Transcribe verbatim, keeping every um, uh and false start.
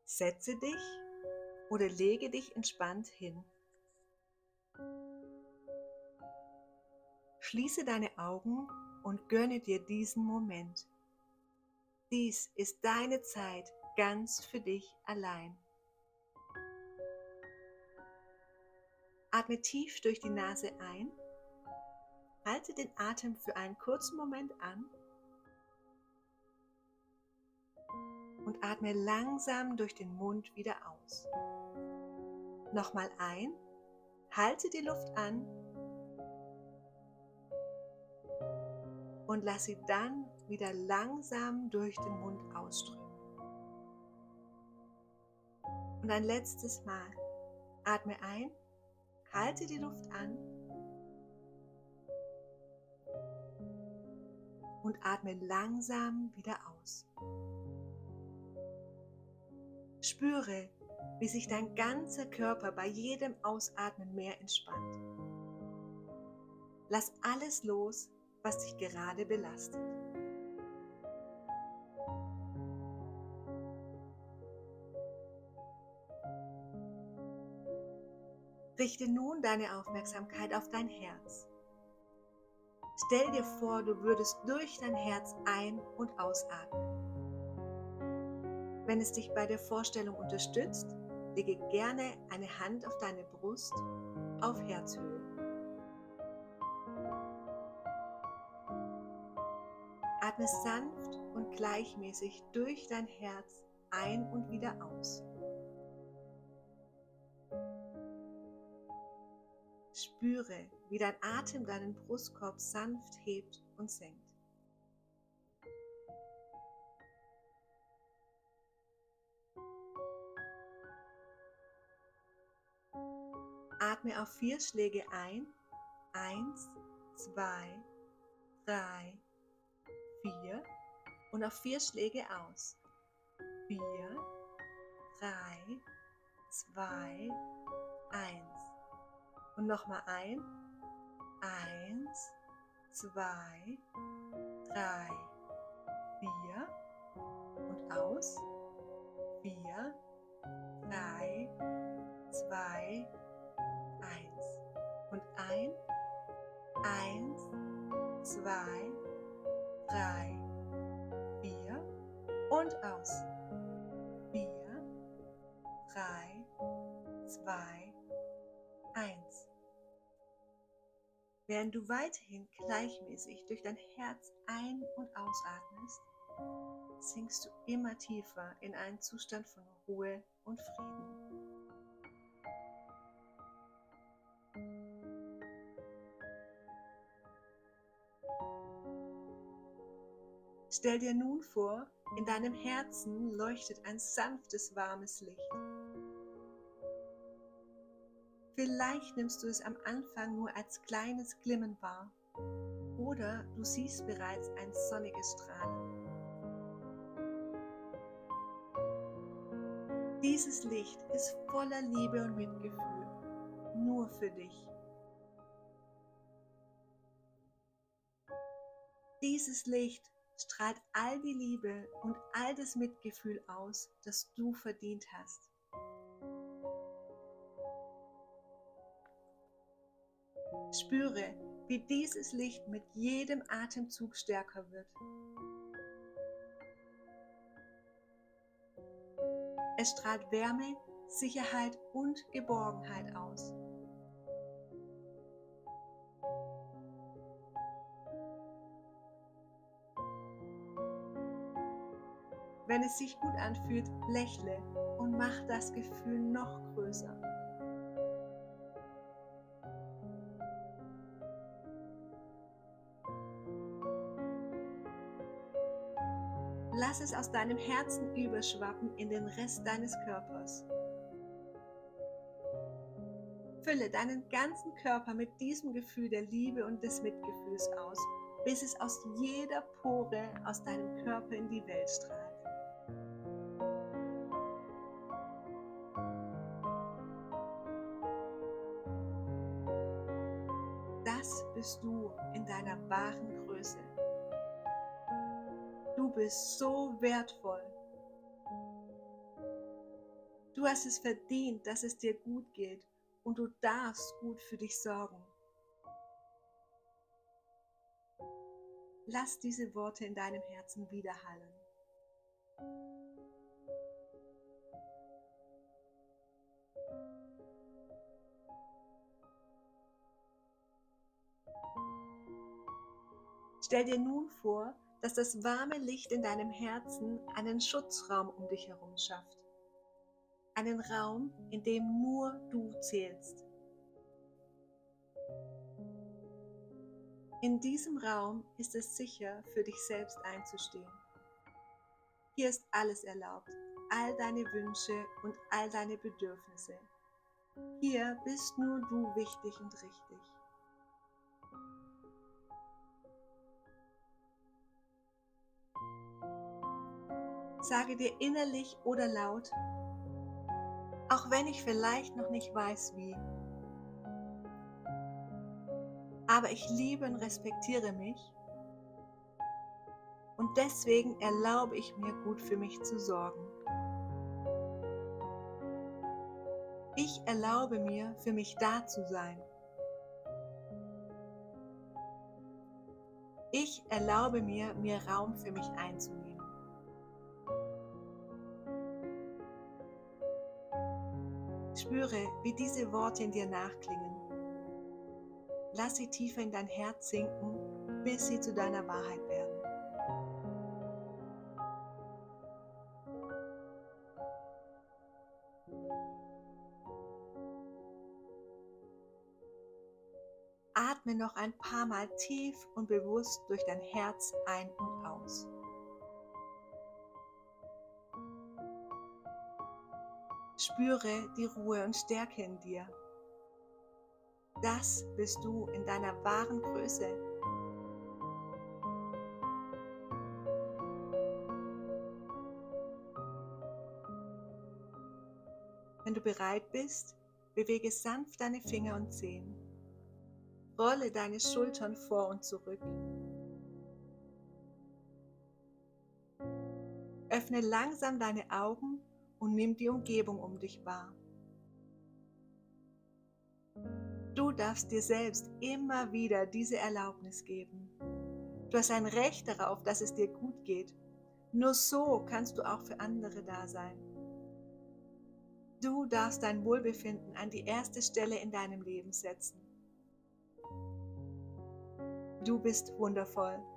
Setze dich oder lege dich entspannt hin. Schließe deine Augen und gönne dir diesen Moment. Dies ist deine Zeit ganz für dich allein. Atme tief durch die Nase ein, halte den Atem für einen kurzen Moment an und atme langsam durch den Mund wieder aus. Nochmal ein, halte die Luft an und lass sie dann wieder langsam durch den Mund ausströmen. Und ein letztes Mal, atme ein, halte die Luft an und atme langsam wieder aus. Spüre, wie sich dein ganzer Körper bei jedem Ausatmen mehr entspannt. Lass alles los, was dich gerade belastet. Richte nun deine Aufmerksamkeit auf dein Herz. Stell dir vor, du würdest durch dein Herz ein- und ausatmen. Wenn es dich bei der Vorstellung unterstützt, lege gerne eine Hand auf deine Brust auf Herzhöhe. Atme sanft und gleichmäßig durch dein Herz ein und wieder aus. Spüre, wie dein Atem deinen Brustkorb sanft hebt und senkt. Atme auf vier Schläge ein. Eins, zwei, drei, vier. Und auf vier Schläge aus. Vier, drei, zwei, eins. Und nochmal ein. Eins, zwei, drei, vier. Und aus. Vier, drei, zwei, eins. Und ein. Eins, zwei, drei, vier. Und aus. Vier, drei, zwei, eins. Während du weiterhin gleichmäßig durch dein Herz ein- und ausatmest, sinkst du immer tiefer in einen Zustand von Ruhe und Frieden. Stell dir nun vor, in deinem Herzen leuchtet ein sanftes, warmes Licht. Vielleicht nimmst du es am Anfang nur als kleines Glimmen wahr oder du siehst bereits ein sonniges Strahlen. Dieses Licht ist voller Liebe und Mitgefühl, nur für dich. Dieses Licht strahlt all die Liebe und all das Mitgefühl aus, das du verdient hast. Spüre, wie dieses Licht mit jedem Atemzug stärker wird. Es strahlt Wärme, Sicherheit und Geborgenheit aus. Wenn es sich gut anfühlt, lächle und mach das Gefühl noch größer. Lass es aus deinem Herzen überschwappen in den Rest deines Körpers. Fülle deinen ganzen Körper mit diesem Gefühl der Liebe und des Mitgefühls aus, bis es aus jeder Pore aus deinem Körper in die Welt strahlt. Das bist du in deiner wahren Größe. Du bist so wertvoll. Du hast es verdient, dass es dir gut geht und du darfst gut für dich sorgen. Lass diese Worte in deinem Herzen widerhallen. Stell dir nun vor, dass das warme Licht in deinem Herzen einen Schutzraum um dich herum schafft. Einen Raum, in dem nur du zählst. In diesem Raum ist es sicher, für dich selbst einzustehen. Hier ist alles erlaubt, all deine Wünsche und all deine Bedürfnisse. Hier bist nur du wichtig und richtig. Sage dir innerlich oder laut, auch wenn ich vielleicht noch nicht weiß wie, aber ich liebe und respektiere mich und deswegen erlaube ich mir, gut für mich zu sorgen. Ich erlaube mir, für mich da zu sein. Ich erlaube mir, mir Raum für mich einzunehmen. Spüre, wie diese Worte in dir nachklingen. Lass sie tiefer in dein Herz sinken, bis sie zu deiner Wahrheit werden. Atme noch ein paar Mal tief und bewusst durch dein Herz ein und aus. Spüre die Ruhe und Stärke in dir. Das bist du in deiner wahren Größe. Wenn du bereit bist, bewege sanft deine Finger und Zehen. Rolle deine Schultern vor und zurück. Öffne langsam deine Augen und nimm die Umgebung um dich wahr. Du darfst dir selbst immer wieder diese Erlaubnis geben. Du hast ein Recht darauf, dass es dir gut geht. Nur so kannst du auch für andere da sein. Du darfst dein Wohlbefinden an die erste Stelle in deinem Leben setzen. Du bist wundervoll.